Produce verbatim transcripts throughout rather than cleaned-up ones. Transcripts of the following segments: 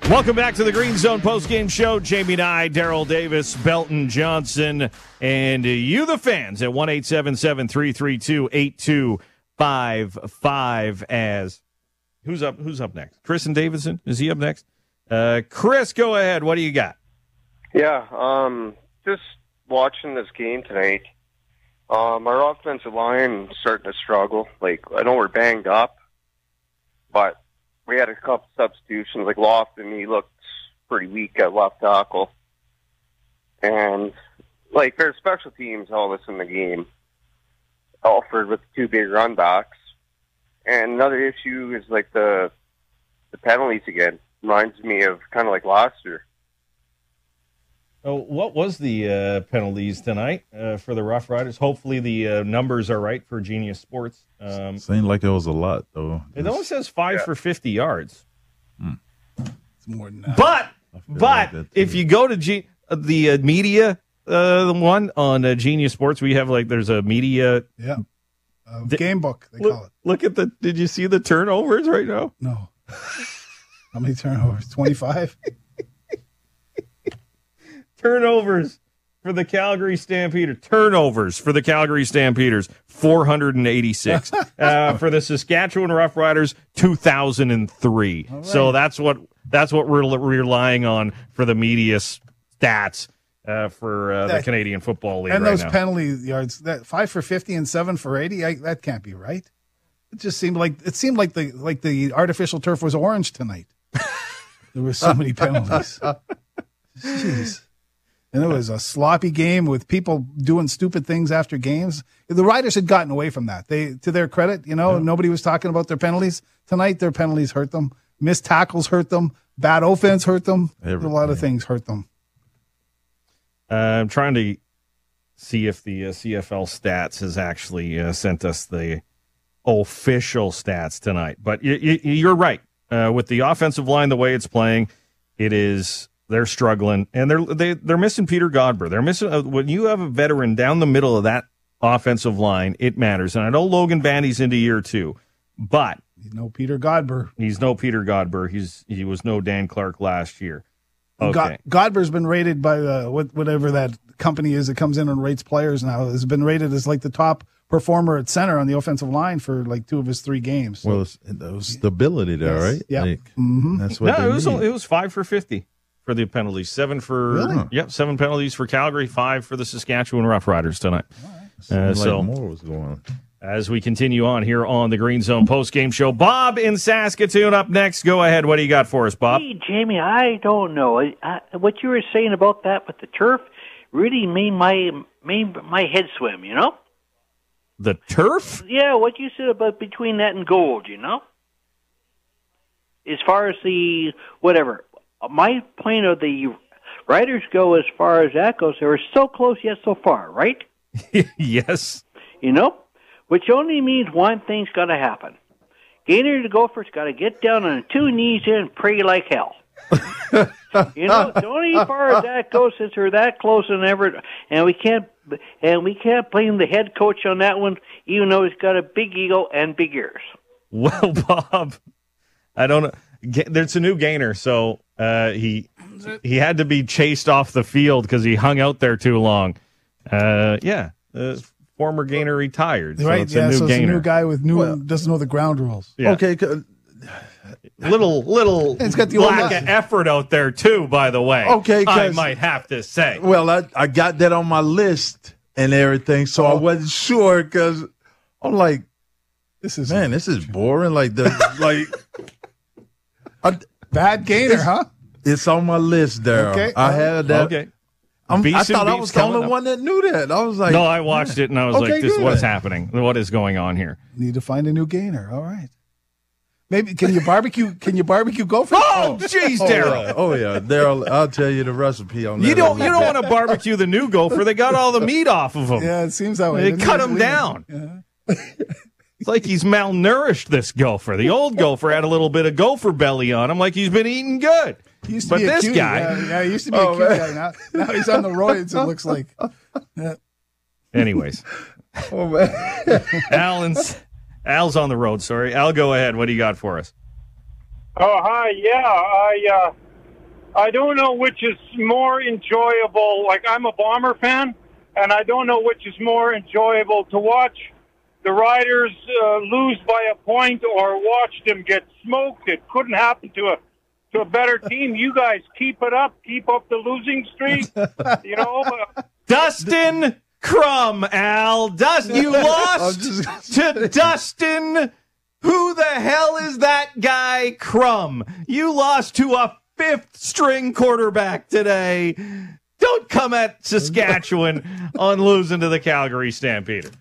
Welcome back to the Green Zone postgame show. Jamie Nye, Daryl Davis, Belton Johnson, and you, the fans, at one eight seven seven, three three two, eight two five five. As who's up? Who's up next? Chris and Davidson. Is he up next? Uh, Chris, go ahead. What do you got? Yeah, um, just watching this game tonight. Um, our offensive line is starting to struggle. Like, I know we're banged up, but we had a couple substitutions. Like Lofton, he looked pretty weak at left tackle. And, like, their special teams, all this in the game. Alford with two big run backs. And another issue is, like, the the penalties again. Reminds me of kind of like last year. Oh, what was the uh, penalties tonight uh, for the Rough Riders? Hopefully the uh, numbers are right for Genius Sports. Um, Seemed like it was a lot, though. It only says five Yeah. for fifty yards. Hmm. It's more than that. But but like if you go to G- uh, the uh, media uh, the one on uh, Genius Sports, we have like there's a media. Yeah. Uh, Di- game book, they Look, call it. look at the. Did you see the turnovers right now? No. How many turnovers? twenty-five? Turnovers for the Calgary Stampeders. Turnovers for the Calgary Stampeders, four hundred eighty-six. uh, for the Saskatchewan Roughriders, two thousand three. All right. So that's what that's what we're relying on for the media stats uh, for uh, the That- Canadian Football League And right those now. penalty yards, that five for fifty and seven for eighty, I, that can't be right. It just seemed like it seemed like the like the artificial turf was orange tonight. There were so many penalties. Jeez. And it was a sloppy game with people doing stupid things after games. The Riders had gotten away from that. They, to their credit, you know, yeah. Nobody was talking about their penalties tonight. Their penalties hurt them. Missed tackles hurt them. Bad offense hurt them. Everything. A lot of things hurt them. Uh, I'm trying to see if the uh, C F L Stats has actually uh, sent us the official stats tonight. But y- y- you're right. Uh, with the offensive line, the way it's playing, it is they're struggling, and they're they, they're missing Peter Godber. They're missing uh, when you have a veteran down the middle of that offensive line. It matters, and I know Logan Bandy's into year two, but he's no Peter Godber. He's no Peter Godber. He's he was no Dan Clark last year. Okay, God, Godber's been rated by the what, whatever that company is that comes in and rates players now. Has been rated as like the top performer at center on the offensive line for like two of his three games. So. Well, it's, it was stability there, yes. right? Yeah, like, mm-hmm. That's what. No, they it was need. it was five for fifty for the penalties, seven for really? Yep, seven penalties for Calgary, five for the Saskatchewan Roughriders tonight. Right. Uh, like so more was going on. As we continue on here on the Green Zone postgame show, Bob in Saskatoon up next. Go ahead. What do you got for us, Bob? Hey, Jamie, I don't know. I, I, what you were saying about that with the turf really made my made my head swim, you know? The turf? Yeah, what you said about between that and gold, you know? As far as the, whatever. My point of the Riders go as far as that goes, they were so close yet so far, right? Yes. You know? Which only means one thing's got to happen. Gainer the Gopher's got to get down on two knees and pray like hell. You know, the only far as that goes, since we're that close and ever, and we can't, and we can't blame the head coach on that one, even though he's got a big ego and big ears. Well, Bob, I don't know. There's a new Gainer, so uh, he he had to be chased off the field because he hung out there too long. Uh, yeah. Uh, Former Gainer retired, so right? it's yeah, a new so it's Gainer. a new guy with new Well, doesn't know the ground rules. Yeah. Okay, c- little little It's got the old lack line. of effort out there too. By the way, Okay, I 'cause- might have to say. well, I, I got that on my list and everything, so I wasn't sure because I'm like, This is man, this is boring. Like the like, I, bad Gainer, huh? it's on my list there. Okay. I had that. Okay. I'm, I Beast and thought I Beats was the only coming up. one that knew that. I was like, No, I watched it and I was Okay, like, "This, what good. is happening? What is going on here?" Need to find a new Gainer. All right. Maybe can you barbecue? Can you barbecue Gopher? Oh, jeez, oh Daryl. yeah, oh yeah, Daryl. I'll tell you the recipe on that. You don't you don't want to barbecue the new gopher. They got all the meat off of him. Yeah, it seems that way. They Didn't cut he? him down. Yeah. It's like he's malnourished, this gopher. The old gopher had a little bit of gopher belly on him, like he's been eating good. He used to But be a this cutie. guy- yeah, yeah, he used to be Oh, a cute man. guy. Now, now he's on the roids. It looks like. Yeah. Anyways, Oh man. Alan's Al's on the road. Sorry, Al, go ahead. What do you got for us? Oh, hi. Yeah, I uh, I don't know which is more enjoyable. Like, I'm a Bomber fan, and I don't know which is more enjoyable to watch the Riders uh, lose by a point or watch them get smoked. It couldn't happen to a to a better team. You guys keep it up. Keep up the losing streak. You know, uh, Dustin Crum, Al. Dust, you lost to Dustin. Who the hell is that guy, Crum? You lost to a fifth-string quarterback today. Don't come at Saskatchewan on losing to the Calgary Stampeders.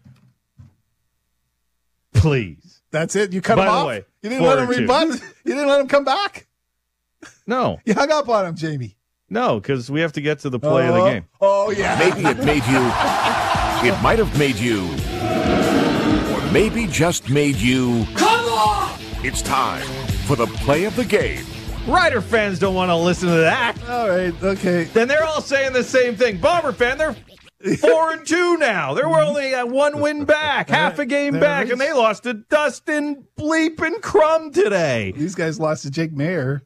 Please. That's it? You cut By him the off? way, You didn't let him four two. rebut? You didn't let him come back? No. You hung up on him, Jamie. No, because we have to get to the play of the game. Oh, yeah. Maybe it made you. It might have made you. Or maybe just made you. Come on! It's time for the play of the game. Rider fans don't want to listen to that. All right, okay. Then they're all saying the same thing. Bomber fan, they're four and two now. They're only at one win back, half a game There back, is- and they lost to Dustin Bleepin' Crum today. These guys lost to Jake Mayer.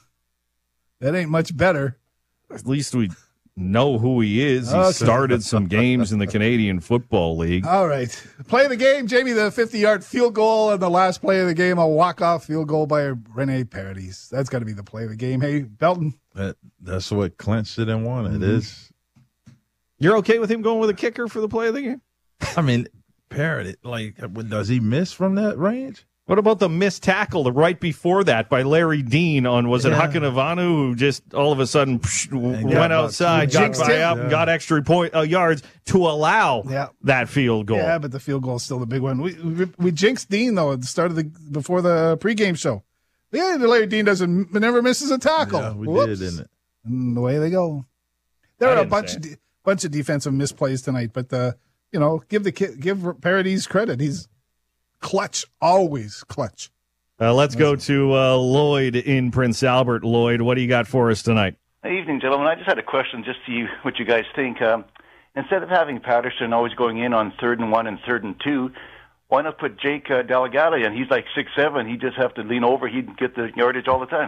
That ain't much better. At least we know who he is. He Okay. started some games in the Canadian Football League. All right. Play of the game, Jamie, the fifty-yard field goal, and the last play of the game, a walk-off field goal by Rene Paredes. That's got to be the play of the game. Hey, Belton. That, that's what clinched it and won it. Mm-hmm. It is. You're okay with him going with a kicker for the play of the game? I mean, Parrot, like, does he miss from that range? What about the missed tackle the right before that by Larry Dean on, was it Yeah. Hakan Ivanu, who just all of a sudden psh, got went about- outside, you got jinxed by him. up, and got extra point uh, yards to allow Yeah. that field goal. Yeah, but the field goal is still the big one. We we, we jinxed Dean, though, at the start of the before the pregame show. Yeah, Larry Dean doesn't never misses a tackle. Yeah, we Whoops. did, didn't it? And away they go. There I are a didn't bunch say of de- bunch of defensive misplays tonight, but uh, you know, give the kid, give Paredes credit. He's clutch, always clutch. Uh, let's go to uh, Lloyd in Prince Albert. Lloyd, what do you got for us tonight? Good evening, gentlemen. I just had a question just to you, what you guys think. Um, instead of having Patterson always going in on third and one and third and two, why not put Jake uh, Delgado in? He's like six seven. He'd just have to lean over. He'd get the yardage all the time.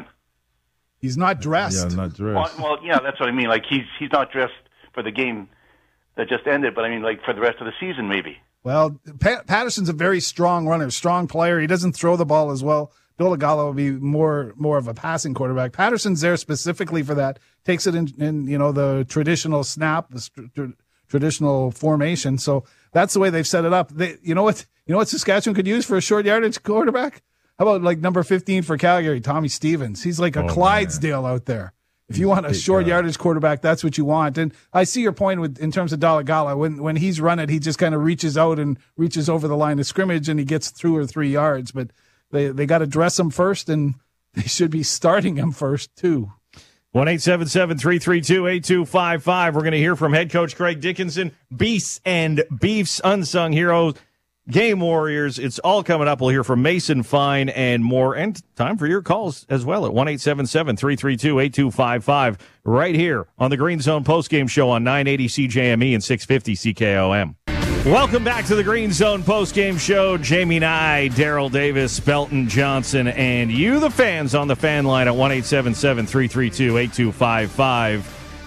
He's not dressed. Yeah, not Well, dressed. well, yeah, that's what I mean. Like, he's he's not dressed for the game that just ended, but I mean, like, for the rest of the season, maybe. Well, Pat- Patterson's a very strong runner, strong player. He doesn't throw the ball as well. Dolagala will be more more of a passing quarterback. Patterson's there specifically for that. Takes it in, in you know, the traditional snap, the st- tr- traditional formation. So that's the way they've set it up. They, you know what? You know what Saskatchewan could use for a short yardage quarterback? How about like number fifteen for Calgary, Tommy Stevens? He's like a Oh, Clydesdale out there. If you want a big short guy. yardage quarterback, that's what you want. And I see your point with in terms of Dalagala. When when he's running, he just kind of reaches out and reaches over the line of scrimmage, and he gets two or three yards. But they they got to dress him first, and they should be starting him first too. one eight seven seven, three three two, eight two five five. We're going to hear from head coach Craig Dickinson, Beasts and Beefs, unsung heroes, game warriors. It's all coming up. We'll hear from Mason Fine and more. And time for your calls as well at one eight seven seven, three three two, eight two five five right here on the Green Zone postgame show on nine eighty C J M E and six fifty C K O M. Welcome back to the Green Zone postgame show. Jamie Nye, Daryl Davis, Belton Johnson, and you, the fans, on the fan line at one eight seven seven, three three two, eight two five five.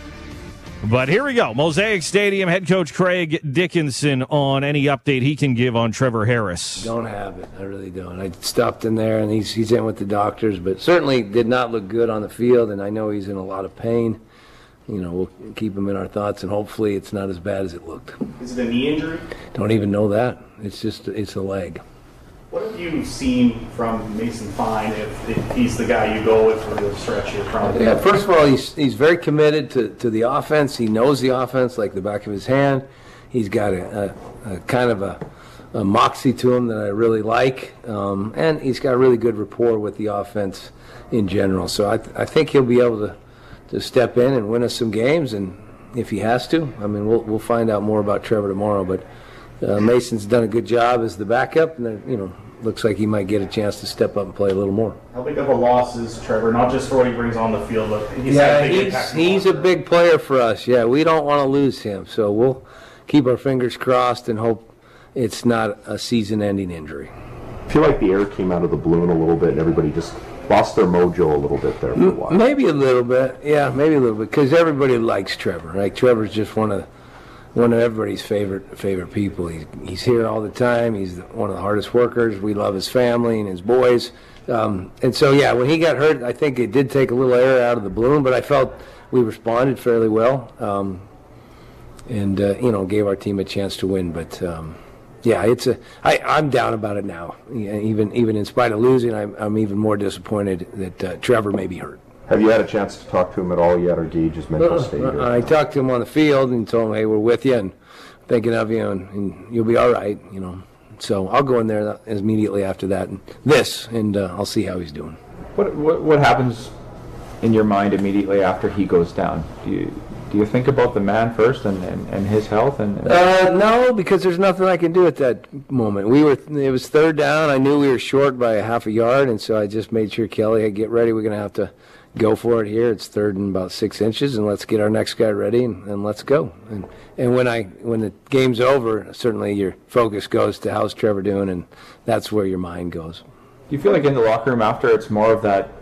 But here we go. Mosaic Stadium head coach Craig Dickinson on any update he can give on Trevor Harris. Don't have it. I really don't. I stopped in there, and he's he's in with the doctors, but certainly did not look good on the field, and I know he's in a lot of pain. You know, we'll keep him in our thoughts, and hopefully it's not as bad as it looked. Is it a knee injury? Don't even know that. It's just, it's a leg. What have you seen from Mason Fine if, if he's the guy you go with for the stretch here? From Yeah, first of all, he's he's very committed to, to the offense. He knows the offense like the back of his hand. He's got a, a, a kind of a, a moxie to him that I really like, um, and he's got a really good rapport with the offense in general. So I th- I think he'll be able to, to step in and win us some games, and if he has to, I mean, we'll we'll find out more about Trevor tomorrow. But uh, Mason's done a good job as the backup, and there, you know, looks like he might get a chance to step up and play a little more. How big of a loss is Trevor, not just for what he brings on the field, but he's Yeah, had a big he's, impact. he's a big player for us. Yeah, we don't want to lose him, so we'll keep our fingers crossed and hope it's not a season-ending injury. I feel like the air came out of the balloon a little bit, and everybody just lost their mojo a little bit there for a while. Maybe a little bit, yeah, maybe a little bit, because everybody likes Trevor. Like Trevor's just one of one of everybody's favorite favorite people. He's he's here all the time. He's one of the hardest workers. We love his family and his boys, um, and so yeah, when he got hurt, I think it did take a little air out of the balloon, but I felt we responded fairly well, um, and uh, you know, gave our team a chance to win, but. Um, Yeah, it's a. I, I'm down about it now. Even even in spite of losing, I'm, I'm even more disappointed that uh, Trevor may be hurt. Have you had a chance to talk to him at all yet, or gauge his mental uh, state? Uh, I talked to him on the field and told him, "Hey, we're with you and thinking of you, and, and you'll be all right." You know, so I'll go in there immediately after that and this, and uh, I'll see how he's doing. What, what what happens in your mind immediately after he goes down? Do you do you think about the man first and, and, and his health? And, and uh, no, because there's nothing I can do at that moment. We were it was third down. I knew we were short by a half a yard, and so I just made sure Kelly, hey, get ready. We're going to have to go for it here. It's third and about six inches, and let's get our next guy ready and, and let's go. And and when I when the game's over, certainly your focus goes to how's Trevor doing, and that's where your mind goes. Do you feel like in the locker room after it's more of that?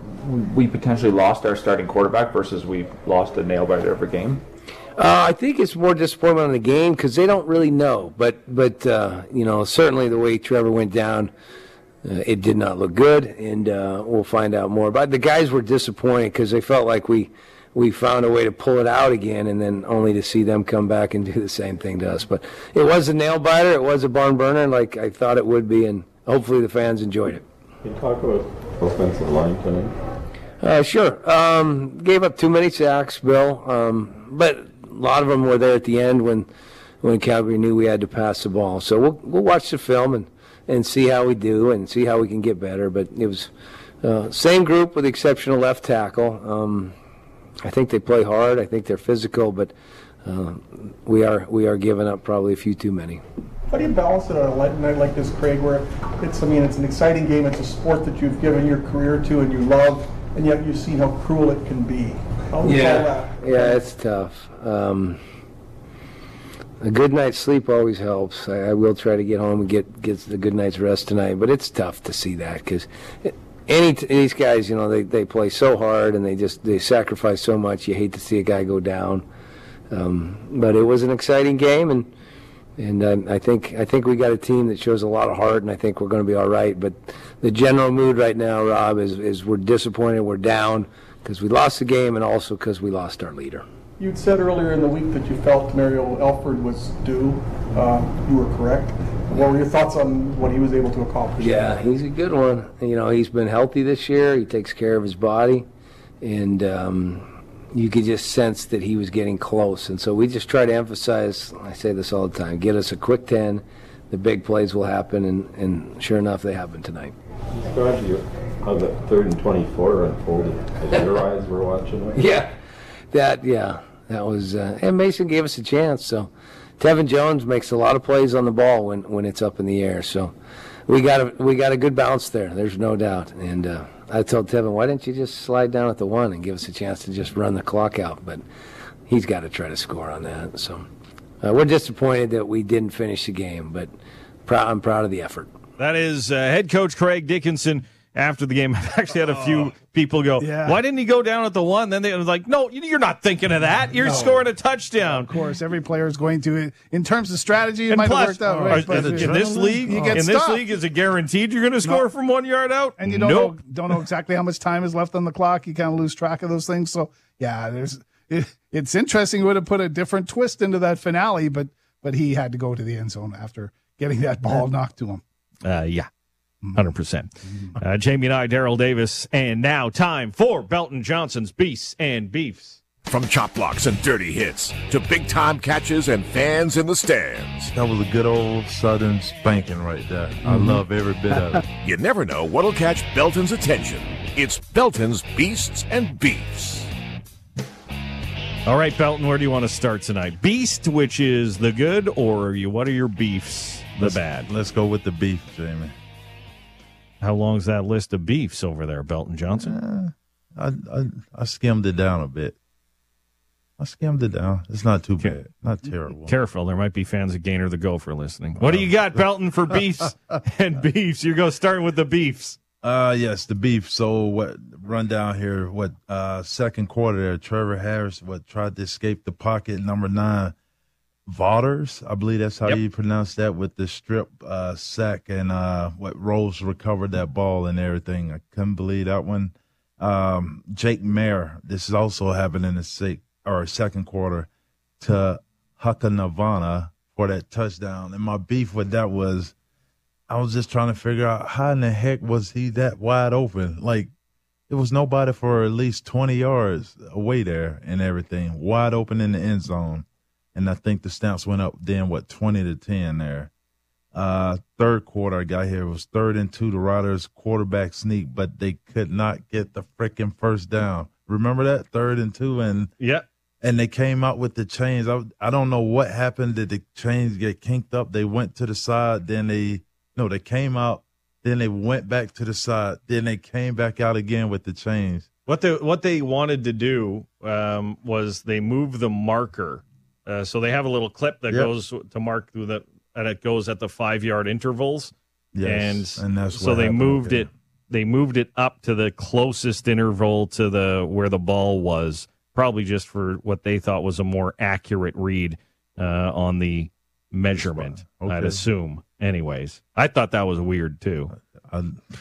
We potentially lost our starting quarterback versus we lost a nail-biter of a game? Uh, I think it's more disappointment on the game because they don't really know. But, but uh, you know, certainly the way Trevor went down, uh, it did not look good, and uh, we'll find out more. But the guys were disappointed because they felt like we, we found a way to pull it out again, and then only to see them come back and do the same thing to us. But it was a nail-biter. It was a barn burner like I thought it would be, and hopefully the fans enjoyed it. Can you talk about offensive line tonight? Uh, sure. Um, gave up too many sacks, Bill. Um, but a lot of them were there at the end when when Calgary knew we had to pass the ball. So we'll we'll watch the film and, and see how we do and see how we can get better. But it was uh, same group with the exception of left tackle. Um, I think they play hard. I think they're physical, but uh, we are we are giving up probably a few too many. How do you balance it on a night like this, Craig, where it's, I mean, it's an exciting game, it's a sport that you've given your career to and you love, and yet you've seen how cruel it can be? How do you yeah. call that? Yeah, it's tough. Um, a good night's sleep always helps. I, I will try to get home and get, get the good night's rest tonight, but it's tough to see that because any t- these guys, you know, they, they play so hard and they just they sacrifice so much. You hate to see a guy go down. Um, but it was an exciting game, and And um, I think I think we got a team that shows a lot of heart, and I think we're going to be all right. But the general mood right now, Rob, is, is we're disappointed, we're down because we lost the game, and also because we lost our leader. You'd said earlier in the week that you felt Mario Alford was due. Uh, you were correct. What were your thoughts on what he was able to accomplish? Yeah, he's a good one. You know, he's been healthy this year. He takes care of his body, and um, you could just sense that he was getting close. And so we just try to emphasize, I say this all the time, get us a quick ten, the big plays will happen, and, and sure enough, they happened tonight. Describe you how the third and twenty-four unfolded as your eyes were watching it. Yeah, that, yeah, that was, uh, and Mason gave us a chance. So Tevin Jones makes a lot of plays on the ball when, when it's up in the air. So we got a, we got a good bounce there, there's no doubt. And uh, I told Tevin, why didn't you just slide down at the one and give us a chance to just run the clock out? But he's got to try to score on that. So uh, we're disappointed that we didn't finish the game, but proud, I'm proud of the effort. That is uh, head coach Craig Dickinson after the game. I've actually had a few people go, Yeah. why didn't he go down at the one? Then they was like, no, you're not thinking of that. You're No. scoring a touchdown. Of course, every player is going to. In terms of strategy, it And might plus, have worked out. Right, uh, but in this league, you get in this stopped. league, is it guaranteed you're going to score No. from one yard out? And you don't nope. know don't know exactly how much time is left on the clock. You kind of lose track of those things. So yeah, there's it, it's interesting. It would have put a different twist into that finale, but but he had to go to the end zone after getting that ball knocked to him. Uh, yeah, one hundred percent. Uh, Jamie and I, Daryl Davis, and now time for Belton Johnson's Beasts and Beefs. From chop blocks and dirty hits to big-time catches and fans in the stands. That was a good old Southern spanking right there. I Mhm. love every bit of it. You never know what'll catch Belton's attention. It's Belton's Beasts and Beefs. All right, Belton, where do you want to start tonight? Beast, which is the good, or you? What are your beefs, the Let's- bad? Let's go with the beef, Jamie. How long's that list of beefs over there, Belton Johnson? I, I I skimmed it down a bit. I skimmed it down. It's not too bad. Not terrible. Careful, there might be fans of Gainer the Gopher listening. What do you got, Belton, for beefs and beefs? You go starting with the beefs. Uh, yes, the beef. So what? Run down here. What? Uh, second quarter there. Trevor Harris. What? Tried to escape the pocket. Number nine, Vaughters. I believe that's how Yep. you pronounce that, with the strip uh, sack, and uh, what Rose recovered that ball and everything. I couldn't believe that one. Um, Jake Mayer. This is also happening in the sec- or second quarter to Hukanavana for that touchdown. And my beef with that was, I was just trying to figure out how in the heck was he that wide open? Like, it was nobody for at least twenty yards away there and everything, wide open in the end zone. And I think the stamps went up then, what, twenty to ten there. Uh, third quarter, I got here, it was third and two, the Riders quarterback sneak, but they could not get the freaking first down. Remember that? Third and two, and yeah. And they came out with the chains. I, I don't know what happened. Did the chains get kinked up? They went to the side. Then they, no, they came out. Then they went back to the side. Then they came back out again with the chains. What they what they wanted to do um, was they moved the marker. Uh, so they have a little clip that Yep. goes to mark through the, and it goes at the five yard intervals. Yes, and, and that's so what they happened, moved okay. it. They moved it up to the closest interval to the where the ball was. Probably just for what they thought was a more accurate read uh, on the measurement, Okay. I'd assume. Anyways, I thought that was weird, too. I,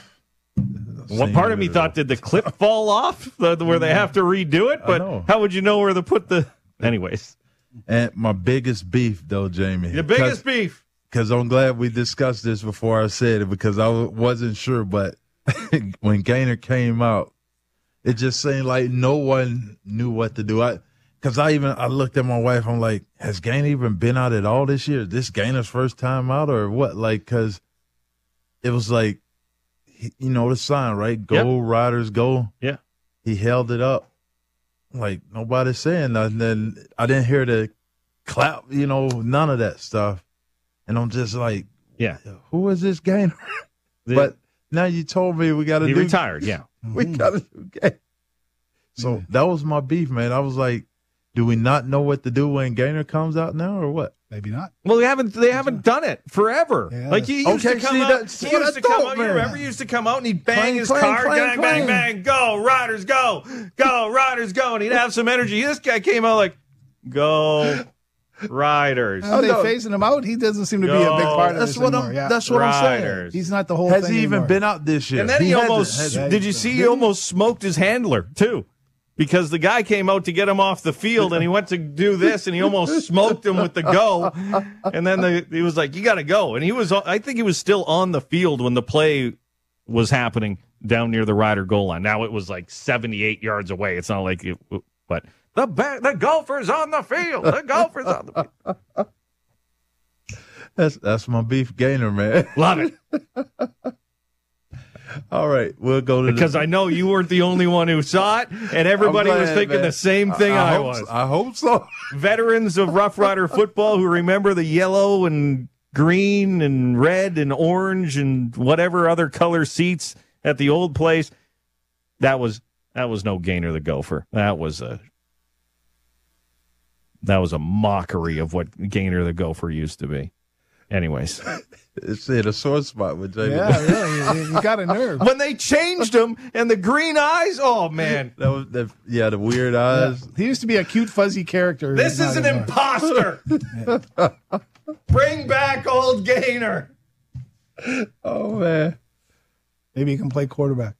One part of me thought, did the clip fall off the, where they have to redo it? I But know. how would you know where to put the... Anyways. And my biggest beef, though, Jamie. The biggest beef. Because I'm glad we discussed this before I said it, because I w- wasn't sure. But when Gaynor came out, it just seemed like no one knew what to do. I, because I even I looked at my wife. I'm like, has Gaynor even been out at all this year? Is this Gaynor's first time out or what? Like, because it was like, he- you know, the sign, right? Go Riders, go. Yeah. He held it up. Like, nobody's saying nothing. And I didn't hear the clap, you know, none of that stuff. And I'm just like, yeah, who is this Gaynor? But now you told me we got to He do. retired, yeah. We got to do Gaynor. So that was my beef, man. I was like, do we not know what to do when Gaynor comes out now or what? Maybe not. Well, they haven't they haven't done it forever. Like he used Okay, to come see, out. that's He what used I to come thought, out. You man. remember? He used to come out and he'd bang Clang, his clang, car, clang, bang, bang, clang. bang, go Riders, go, go Riders, go, and he'd have some energy. This guy came out like, go Riders. Are they phasing him out? He doesn't seem to be a big Go. part of That's this what anymore. I'm. Yeah. That's what I'm saying. Riders. He's not the whole Has thing he even anymore. been out this year? And then he, hasn't, almost has he? did you see he almost smoked his handler too? Because the guy came out to get him off the field and he went to do this and he almost smoked him with the go. And then the, he was like, you got to go. And he was, I think he was still on the field when the play was happening down near the Rider goal line. Now it was like seventy-eight yards away. It's not like it, but the ba- the golfer's on the field. The golfer's on the field. That's that's my beef Gaynor, man. Love it. All right, we'll go to Because the, I know you weren't the only one who saw it, and everybody I'm was glad, thinking man. the same thing I, I, hope was. so- I hope so. Veterans of Rough Rider football who remember the yellow and green and red and orange and whatever other color seats at the old place. That was that was no Gaynor the Gopher. That was a that was a mockery of what Gaynor the Gopher used to be. Anyways, It's in a sore spot with Jamie. Yeah, yeah, you, you got a nerve. when they changed him and the green eyes, oh man, That was the, yeah, the weird eyes. He used to be a cute, fuzzy character. this He's is not an anymore. imposter. Bring back old Gaynor. Oh man. Maybe he can play quarterback.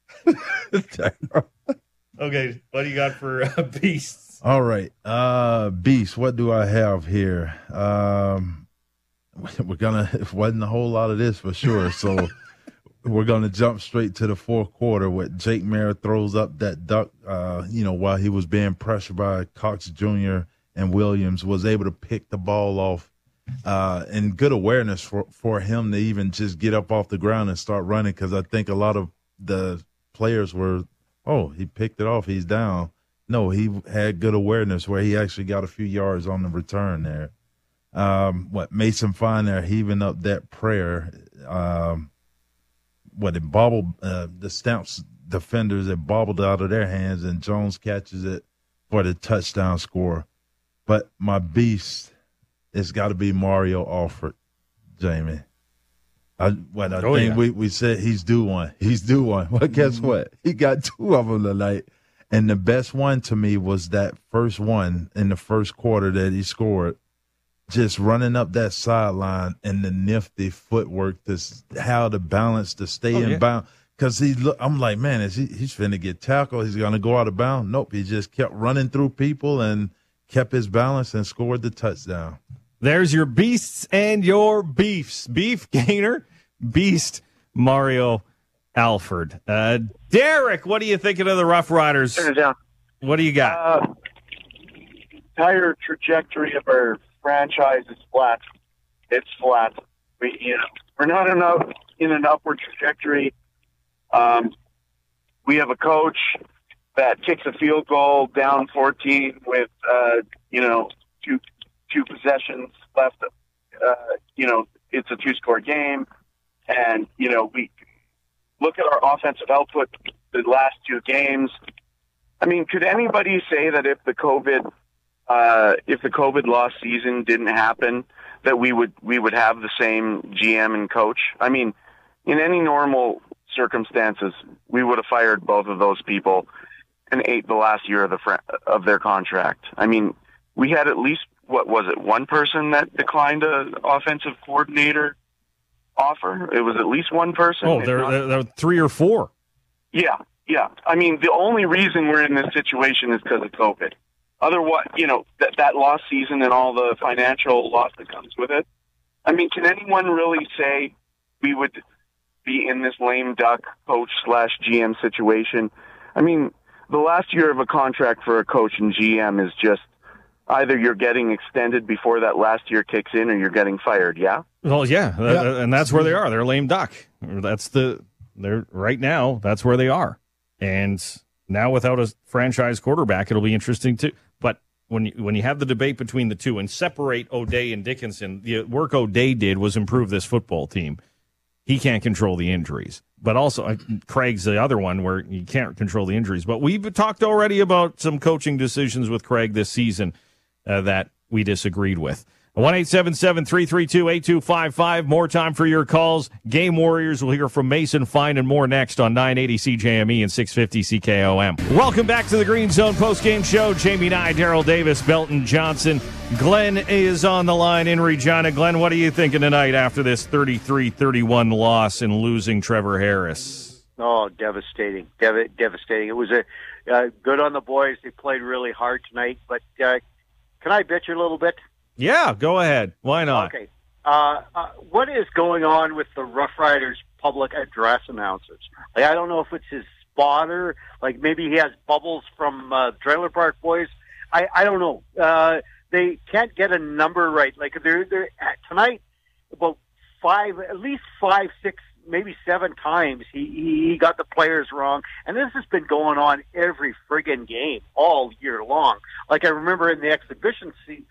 Okay, what do you got for uh, beasts? All right. Uh Beast, what do I have here? Um we're gonna it wasn't a whole lot of this for sure. So we're gonna jump straight to the fourth quarter where Jake Mayer throws up that duck uh, you know, while he was being pressured by Cox Junior and Williams, was able to pick the ball off. Uh, and good awareness for, for him to even just get up off the ground and start running, because I think a lot of the players were, oh, he picked it off, he's down. No, he had good awareness where he actually got a few yards on the return there. Um, what Mason Fine there heaving up that prayer. Um, what it bobbled uh, the Stamps defenders, it bobbled out of their hands, and Jones catches it for the touchdown score. But my beast, it's got to be Mario Alford, Jamie. I, well, I Oh, think yeah. we, we said he's due one. He's due one. Well, guess Mm-hmm. what? He got two of them tonight. And the best one to me was that first one in the first quarter that he scored, just running up that sideline and the nifty footwork, this how to balance to stay Oh, in yeah. bounds. Because he, look, I'm like, man, is he, he's finna get tackled. He's going to go out of bounds. Nope, he just kept running through people and kept his balance and scored the touchdown. There's your beasts and your beefs. Beef Gainer, beast Mario Alford. Uh, Derek, what are you thinking of the Rough Riders? Turn it down. What do you got? Uh, entire trajectory of our franchise is flat. It's flat. We, you know, we're not in, a, in an upward trajectory. Um, we have a coach that kicks a field goal down fourteen with, uh, you know, two two possessions left. Uh, you know, it's a two-score game. And, you know, we look at our offensive output the last two games. I mean, could anybody say that if the COVID, uh, if the COVID lost season didn't happen, that we would we would have the same G M and coach? I mean, in any normal circumstances, we would have fired both of those people and ate the last year of the fr- of their contract. I mean, we had at least what was it, one person that declined a offensive coordinator offer? It was at least one person. Oh, if there, not- there, there are three or four. yeah, yeah. I mean, the only reason we're in this situation is because of COVID. Otherwise, you know, that that lost season and all the financial loss that comes with it. I mean, can anyone really say we would be in this lame duck coach slash G M situation? I mean, the last year of a contract for a coach and G M is just either you're getting extended before that last year kicks in or you're getting fired, yeah? Well, yeah, Yeah. uh, and that's where they are. They're lame duck. That's the they're right now. That's where they are. And now without a franchise quarterback, it'll be interesting too. But when you, when you have the debate between the two and separate O'Day and Dickinson, the work O'Day did was improve this football team. He can't control the injuries, but also uh, Craig's the other one where you can't control the injuries. But we've talked already about some coaching decisions with Craig this season uh, that we disagreed with. one eight seven seven, three three two, eight two five five. More time for your calls. Game Warriors will hear from Mason Fine and more next on nine eighty C J M E and six fifty C K O M. Welcome back to the Green Zone postgame show. Jamie Nye, Daryl Davis, Belton Johnson. Glenn is on the line in Regina. Glenn, what are you thinking tonight after this thirty-three thirty-one loss and losing Trevor Harris? Oh, devastating. Dev- devastating. It was a uh, good on the boys. They played really hard tonight. But uh, can I bitch a little bit? Yeah, go ahead. Why not? Okay. Uh, uh, what is going on with the Rough Riders public address announcers? Like, I don't know if it's his spotter. Like, maybe he has Bubbles from uh, Trailer Park Boys. I, I don't know. Uh, they can't get a number right. Like, they're, they're tonight, about five, at least five, six, maybe seven times he, he got the players wrong. And this has been going on every friggin' game all year long. Like, I remember in the exhibition se-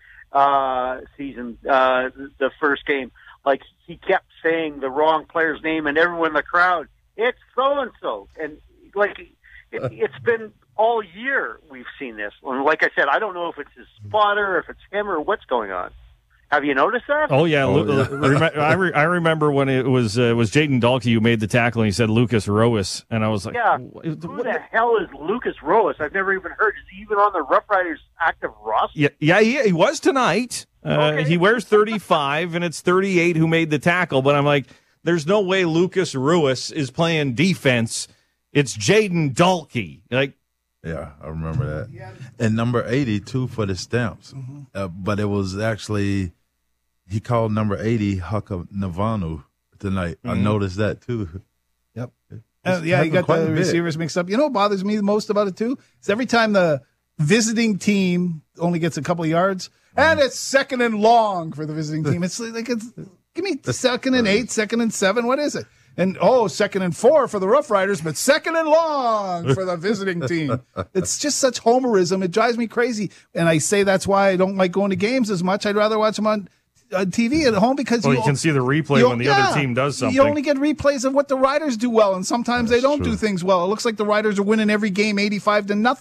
uh, season, uh, the first game, like, he kept saying the wrong player's name, and everyone in the crowd, it's so-and-so. And, like, it, it's been all year we've seen this. And like I said, I don't know if it's his spotter, if it's him, or what's going on. Have you noticed that? Oh yeah, Oh, Lu- yeah. rem- I, re- I remember when it was uh, it was Jaden Dahlke who made the tackle and he said Lucas Roas, and I was like, Yeah, who the hell is Lucas Roas? I've never even heard. Is he even on the Rough Riders active roster? yeah, yeah, he, he was tonight. Uh, Okay. He wears thirty-five, and it's thirty-eight who made the tackle. But I'm like, there's no way Lucas Ruiz is playing defense. It's Jaden Dahlke. Like, Yeah, I remember that. And number eighty-two for the Stamps. Uh, but it was actually, he called number eighty Haka Navanu tonight. I Mhm. noticed that too. Yep. It's Uh, yeah, you happened got quite the a bit. receivers mixed up. You know what bothers me the most about it, too? Is every time the visiting team only gets a couple of yards, and it's second and long for the visiting team. It's like, it's, give me second and eight, second and seven. What is it? And, oh, second and four for the Rough Riders, but second and long for the visiting team. It's just such homerism. It drives me crazy. And I say that's why I don't like going to games as much. I'd rather watch them on on T V at home because well, you can see the replay when the other team does something. You only get replays of what the Riders do well, and sometimes they don't do things well. It looks like the Riders are winning every game eighty-five to nothing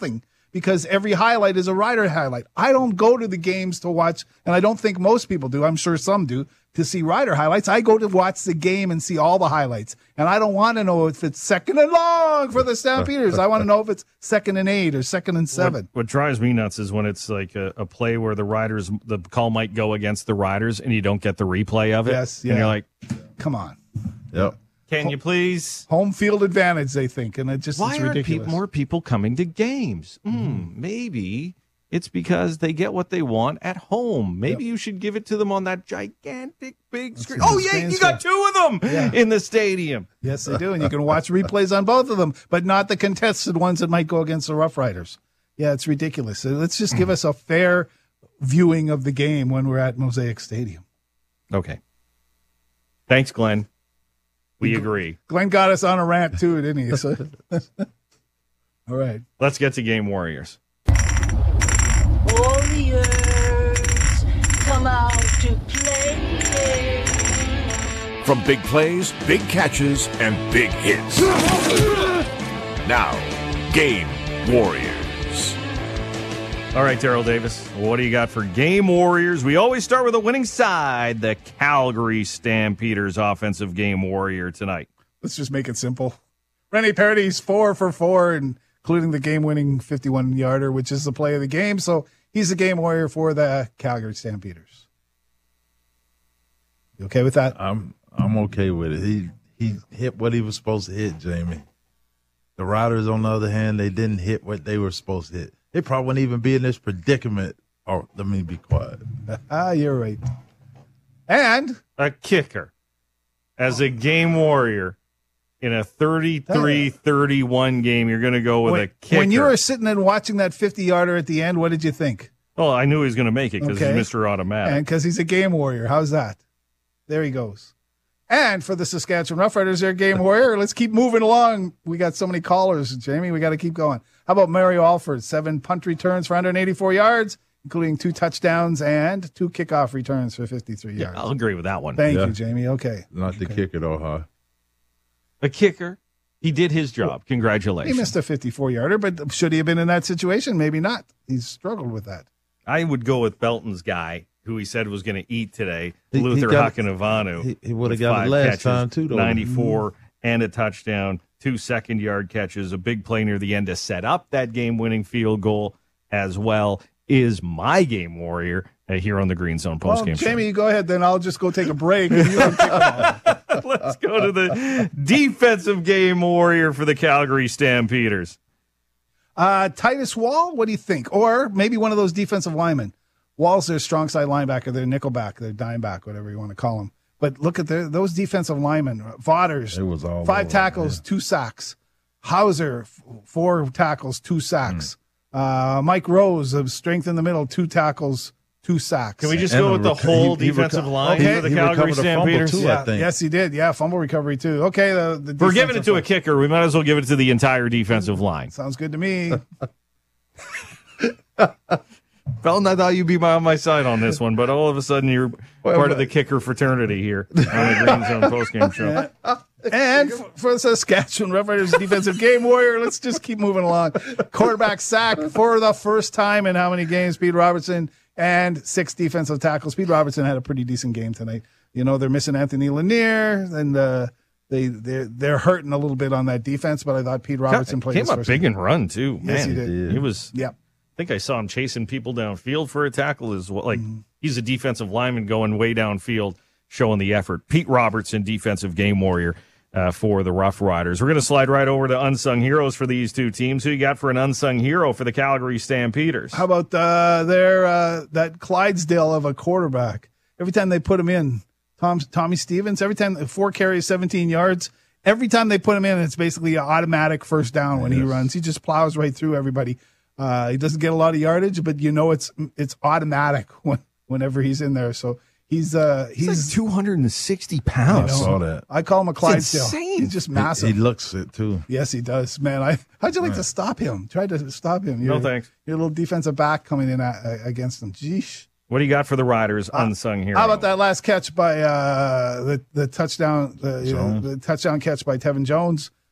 because every highlight is a Rider highlight. I don't go to the games to watch, and I don't think most people do. I'm sure some do, to see Rider highlights. I go to watch the game and see all the highlights. And I don't want to know if it's second and long for the Stampeders. I want to know if it's second and eight or second and seven. What, what drives me nuts is when it's like a, a play where the Riders, the call might go against the Riders, and you don't get the replay of it. Yes, yeah. And you're like, come on. Yep. Can you please? Home field advantage, they think, and it just Why it's aren't ridiculous. pe- more people coming to games? Mm, maybe it's because they get what they want at home. Maybe you should give it to them on that gigantic big screen. Oh, yeah, you got two of them Yeah. in the stadium. Yes, they do, and you can watch replays on both of them, but not the contested ones that might go against the Rough Riders. Yeah, it's ridiculous. So let's just give us a fair viewing of the game when we're at Mosaic Stadium. Okay. Thanks, Glenn. We agree. Glenn got us on a rant, too, didn't he? So, all right. Let's get to Game Warriors. Warriors, come out to play. From big plays, big catches, and big hits. Now, Game Warriors. All right, Daryl Davis, what do you got for Game Warriors? We always start with the winning side, the Calgary Stampeders offensive game warrior tonight. Let's just make it simple. Rennie Paredes, four for four, including the game-winning fifty-one-yarder, which is the play of the game. So he's the game warrior for the Calgary Stampeders. You okay with that? I'm I'm okay with it. He he hit what he was supposed to hit, Jamie. The Riders, on the other hand, they didn't hit what they were supposed to hit. They probably wouldn't even be in this predicament. Oh, let me be quiet. Ah, you're right. And a kicker as a game warrior in a thirty-three thirty-one game. You're going to go with when, a kicker. When you were sitting and watching that fifty-yarder at the end, what did you think? Well, I knew he was going to make it because Okay. he's Mister Automatic. And because he's a game warrior. How's that? There he goes. And for the Saskatchewan Roughriders, they're a game warrior. Let's keep moving along. We got so many callers, Jamie. We got to keep going. How about Mario Alford? Seven punt returns for one hundred eighty-four yards, including two touchdowns and two kickoff returns for fifty-three Yeah, yards. I'll agree with that one. Thank Yeah. you, Jamie. Okay. Not the Okay. kicker, though, huh? A kicker. He did his job. He Congratulations. missed a fifty-four-yarder, but should he have been in that situation? Maybe not. He's struggled with that. I would go with Belton's guy, who he said was going to eat today, He- he Luther got- Hakanavanu. he- he would've with got it five last catches, time, too, though. ninety-four and a touchdown, two second-yard catches, a big play near the end to set up that game-winning field goal as well, is my game warrior uh, here on the Green Zone Well, postgame show. Jamie, you go ahead. Then I'll just go take a break. And you can pick them all. Let's go to the defensive game warrior for the Calgary Stampeders. Uh, Titus Wall, what do you think? Or maybe one of those defensive linemen. Wall's their strong side linebacker, their nickelback, their dime back, whatever you want to call them. But look at their, those defensive linemen. Vodders, It was all five over, tackles, yeah. two sacks. Hauser, f- four tackles, two sacks. Hmm. Uh, Mike Rose, of strength in the middle, two tackles, two sacks. Can we just And go a with the reco- whole he- he defensive reco- line Okay. for the He Calgary recovered a fumble, Stampeders? too, I Yeah, think. yes, he did. Yeah, fumble recovery too. Okay, the, the We're giving it defensive to a line. kicker. We might as well give it to the entire defensive line. Sounds good to me. Felton, I thought you'd be on my side on this one, but all of a sudden you're Well, part of but- the kicker fraternity here on the Green Zone postgame show. And f- for the Saskatchewan Roughriders defensive game warrior, let's just keep moving along. Quarterback sack for the first time in how many games? Pete Robertson, and six defensive tackles. Pete Robertson had a pretty decent game tonight. You know, they're missing Anthony Lanier, and uh, they they're, they're hurting a little bit on that defense. But I thought Pete Robertson played Came his up first big game. and run too. Man, Yes, he did. He was. Yep. I think I saw him chasing people downfield for a tackle. Is what like Mm-hmm. he's a defensive lineman going way downfield, showing the effort. Pete Robertson, defensive game warrior uh, for the Rough Riders. We're going to slide right over to unsung heroes for these two teams. Who you got for an unsung hero for the Calgary Stampeders? How about uh, their uh, that Clydesdale of a quarterback? Every time they put him in, Tom Tommy Stevens. Every time four carries, seventeen yards. Every time they put him in, it's basically an automatic first down when he runs. He just plows right through everybody. Uh, he doesn't get a lot of yardage, but you know it's it's automatic when, whenever he's in there. So he's uh he's, He's like two hundred sixty I pounds. saw that. I call him a Clydesdale. insane. He's just He- massive. He, looks it, too. Yes, he does, man. I how'd you like to stop him? Try to stop him. No You're- thanks. You're a little defensive back coming in at, uh, against him. Jeesh. What do you got for the Riders unsung hero? How about that last catch by uh, the the touchdown the, you know, Jones. the touchdown catch by Tevin Jones?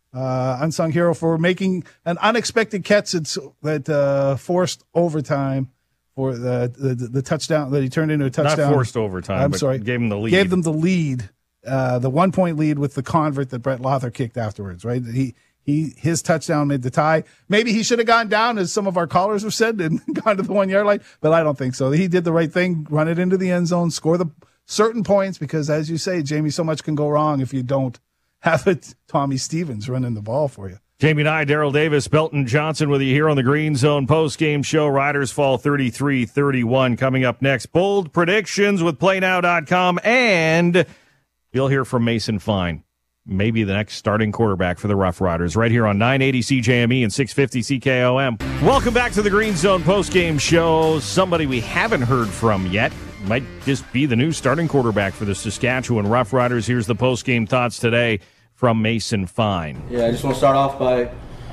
uh, unsung hero for making an unexpected catch that uh, forced overtime for the, the the touchdown that he turned into a touchdown. Not forced overtime. I'm but sorry, gave him the lead. Gave them the lead, uh, the one point lead with the convert that Brett Lother kicked afterwards. Right, he. He, his touchdown made the tie. Maybe he should have gone down, as some of our callers have said, and gone to the one-yard line, but I don't think so. He did the right thing, run it into the end zone, score the certain points, because, as you say, Jamie, so much can go wrong if you don't have it Tommy Stevens running the ball for you. Jamie Nye, Daryl Davis, Belton Johnson with you here on the Green Zone post-game show. Riders fall thirty-three thirty-one. Coming up next, bold predictions with play now dot com, and you'll hear from Mason Fine. Maybe the next starting quarterback for the Rough Riders, right here on nine eighty C J M E and six fifty C K O M. Welcome back to the Green Zone postgame show. Somebody we haven't heard from yet might just be the new starting quarterback for the Saskatchewan Rough Riders. Here's the postgame thoughts today from Mason Fine. Yeah, I just want to start off by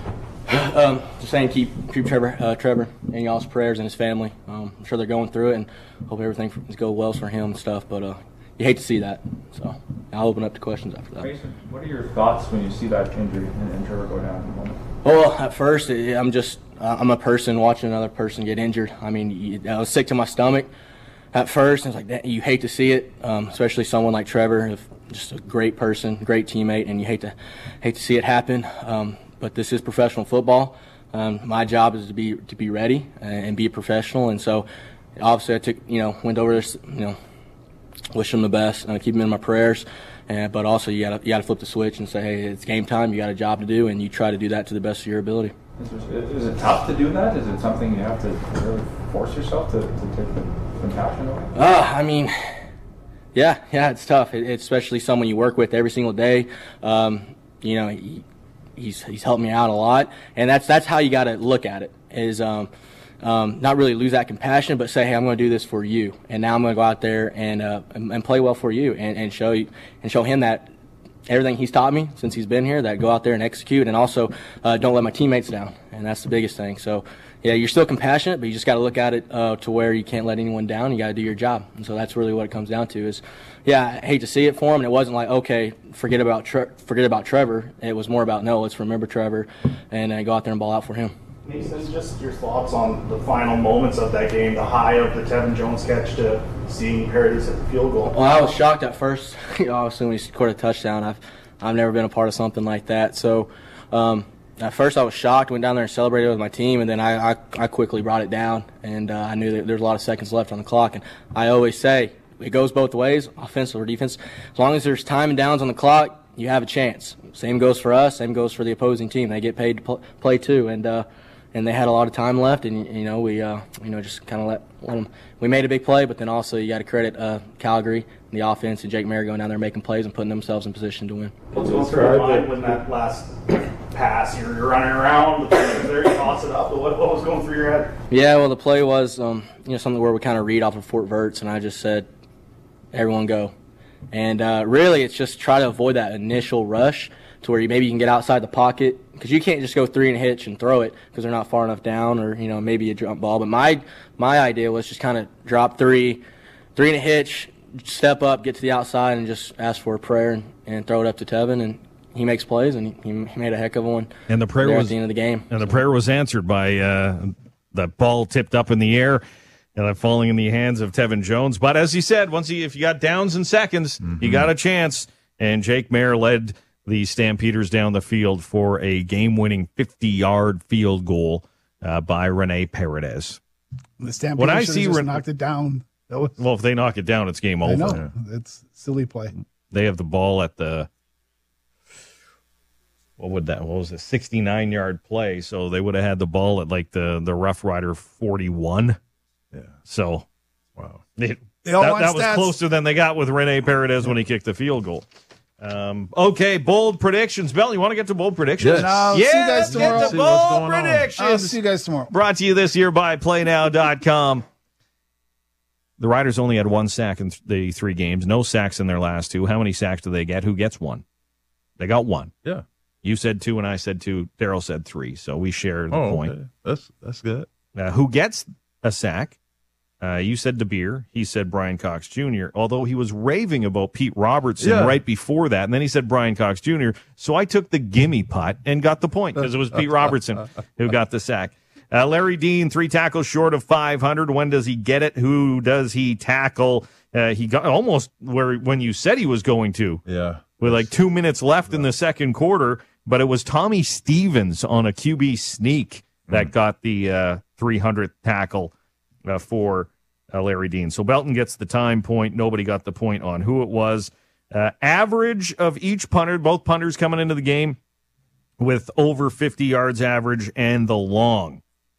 um, just saying keep keep Trevor uh, Trevor in y'all's prayers and his family. Um, I'm sure they're going through it, and hope everything goes well for him and stuff. But uh, you hate to see that, so I'll open up to questions after that. Mason, what are your thoughts when you see that injury and, and Trevor go down in the moment? Well, at first, I'm just uh, I'm a person watching another person get injured. I mean, you, I was sick to my stomach at first. I was like, that, you hate to see it, um, especially someone like Trevor, if, just a great person, great teammate, and you hate to hate to see it happen. Um, but this is professional football. Um, my job is to be to be ready and be a professional, and so obviously I took you know went over this you know. Wish them the best, uh, keep them in my prayers, uh, but also you gotta you gotta flip the switch and say, hey, it's game time. You got a job to do, and you try to do that to the best of your ability. Is, there, is it tough to do that? Is it something you have to really force yourself to, to take the compassion away? Uh, I mean, yeah, yeah, it's tough. It, it's especially someone you work with every single day. Um, you know, he, he's he's helped me out a lot, and that's that's how you got to look at it. Is um, Um, not really lose that compassion, but say, hey, I'm going to do this for you, and now I'm going to go out there and, uh, and and play well for you, and, and show you and show him that everything he's taught me since he's been here, that go out there and execute, and also uh, don't let my teammates down, and that's the biggest thing. So, yeah, you're still compassionate, but you just got to look at it uh, to where you can't let anyone down. You got to do your job, and so that's really what it comes down to. Is, yeah, I hate to see it for him, and it wasn't like, okay, forget about Tre- forget about Trevor. It was more about, no, let's remember Trevor, and uh, go out there and ball out for him. Mason, just your thoughts on the final moments of that game, the high of the Tevin Jones catch to seeing Paradis at the field goal. Well, I was shocked at first. You know, obviously when he scored a touchdown, I've I've never been a part of something like that. So um, at first I was shocked, went down there and celebrated with my team, and then I I, I quickly brought it down, and uh, I knew that there was a lot of seconds left on the clock. And I always say it goes both ways, offense or defense. As long as there's time and downs on the clock, you have a chance. Same goes for us. Same goes for the opposing team. They get paid to pl- play too, and. Uh, And they had a lot of time left, and you know we, uh, you know, just kind of let, let them. We made a big play, but then also you got to credit uh, Calgary, the offense, and Jake Mary going down there making plays and putting themselves in position to win. What's going through your mind when that last pass, you're, you're running around, the play was there, you toss it up, but what, what was going through your head? Yeah, well, the play was, um, you know, something where we kind of read off of Fort Verts, and I just said, everyone go, and uh, really it's just try to avoid that initial rush to where you maybe you can get outside the pocket, because you can't just go three and a hitch and throw it because they're not far enough down, or you know maybe a jump ball. But my my idea was just kind of drop three, three and a hitch, step up, get to the outside, and just ask for a prayer and, and throw it up to Tevin, and he makes plays, and he, he made a heck of one. And the prayer was at the end of the game. And the prayer was answered by uh, the ball tipped up in the air and then falling in the hands of Tevin Jones. But as he said, once he if you got downs and seconds, mm-hmm. you got a chance. And Jake Mayer led the Stampeders down the field for a game-winning fifty-yard field goal uh, by Rene Paredes. The Stampeders when I see just Ren- knocked it down. That was, well, if they knock it down, it's game over. I know. It's silly play. They have the ball at the what would that? What was it? sixty-nine-yard play. So they would have had the ball at like the the Rough Rider forty-one. Yeah. So wow, it, They all that, want that was stats. closer than they got with Rene Paredes when he kicked the field goal. Um, okay, bold predictions. Bell, you want to get to bold predictions? Yes. I'll yeah, see you guys let's tomorrow. get to See what's bold going on. predictions. I'll see you guys tomorrow. Brought to you this year by play now dot com. The Riders only had one sack in th- the three games. No sacks in their last two. How many sacks do they get? Who gets one? They got one. Yeah. You said two, and I said two. Daryl said three, so we share the Oh, point. okay. That's that's good. Uh, who gets a sack? Uh, you said De Beer. He said Brian Cox Junior, although he was raving about Pete Robertson Yeah. right before that. And then he said Brian Cox Junior So I took the gimme putt and got the point because it was Pete Robertson who got the sack. Uh, Larry Dean, three tackles short of five hundred. When does he get it? Who does he tackle? Uh, he got almost where when you said he was going to. Yeah. With like two minutes left in the second quarter, but it was Tommy Stevens on a Q B sneak that got the uh, three hundredth tackle uh, for uh, Larry Dean. So Belton gets the time point. Nobody got the point on who it was. Uh, average of each punter, both punters coming into the game with over fifty yards average and the long.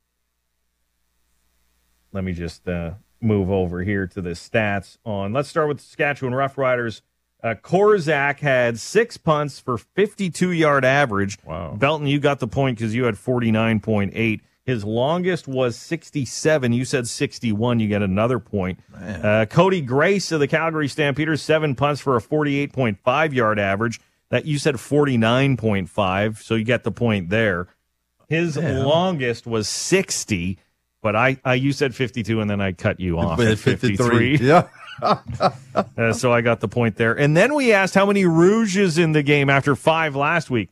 Let me just uh, move over here to the stats on. Let's start with the Saskatchewan Roughriders. Uh, Korzak had six punts for fifty-two-yard average. Wow. Belton, you got the point because you had forty-nine point eight. His longest was sixty-seven. You said sixty-one. You get another point. Uh, Cody Grace of the Calgary Stampeders, seven punts for a forty-eight point five yard average. That you said forty-nine point five, so you get the point there. His Damn. longest was sixty, but I, I you said fifty-two, and then I cut you off at fifty-three. fifty-three. Yeah. uh, so I got the point there. And then we asked how many rouges in the game after five last week.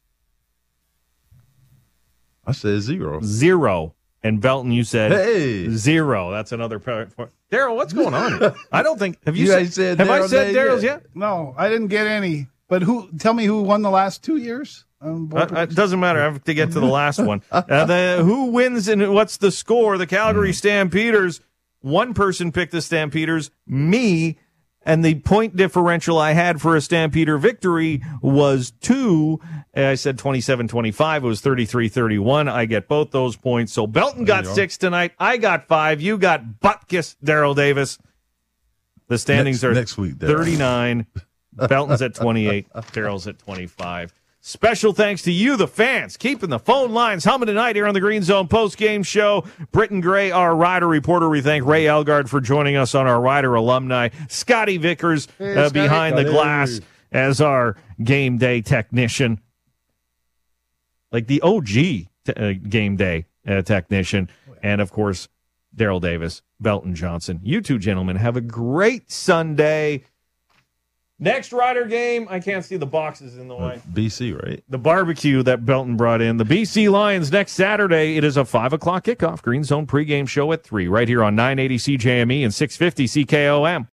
I said zero. Zero. And Belton, you said Hey. zero. That's another point. Daryl, what's going on here? I don't think. Have you, You said, ain't said have I Darryl said name Daryl's yet? yet? No, I didn't get any. But who? Tell me who won the last two years? Um, Uh, it doesn't matter. I have to get to the last one. Uh, the, who wins and what's the score? The Calgary Stampeders. One person picked the Stampeders, me, and the point differential I had for a Stampeder victory was two. I said twenty-seven twenty-five. It was thirty-three thirty-one. I get both those points. So Belton got six tonight. I got five. You got butt-kiss, Daryl Davis. The standings Next- are next week, Daryl. thirty-nine. Belton's at twenty-eight. Daryl's at twenty-five. Special thanks to you, the fans, keeping the phone lines humming tonight here on the Green Zone post-game show. Britton Gray, our Rider reporter. We thank Ray Elgard for joining us on our Rider alumni. Scotty Vickers Hey, uh, Scotty. behind the Scotty. glass as our game day technician. Like the O G t- uh, game day uh, technician. And, of course, Daryl Davis, Belton Johnson. You two gentlemen have a great Sunday. Next Rider game, I can't see the boxes in the way. B C, right? The barbecue that Belton brought in. The B C Lions next Saturday. It is a five o'clock kickoff. Green Zone pregame show at three right here on nine eighty C J M E and six fifty C K O M.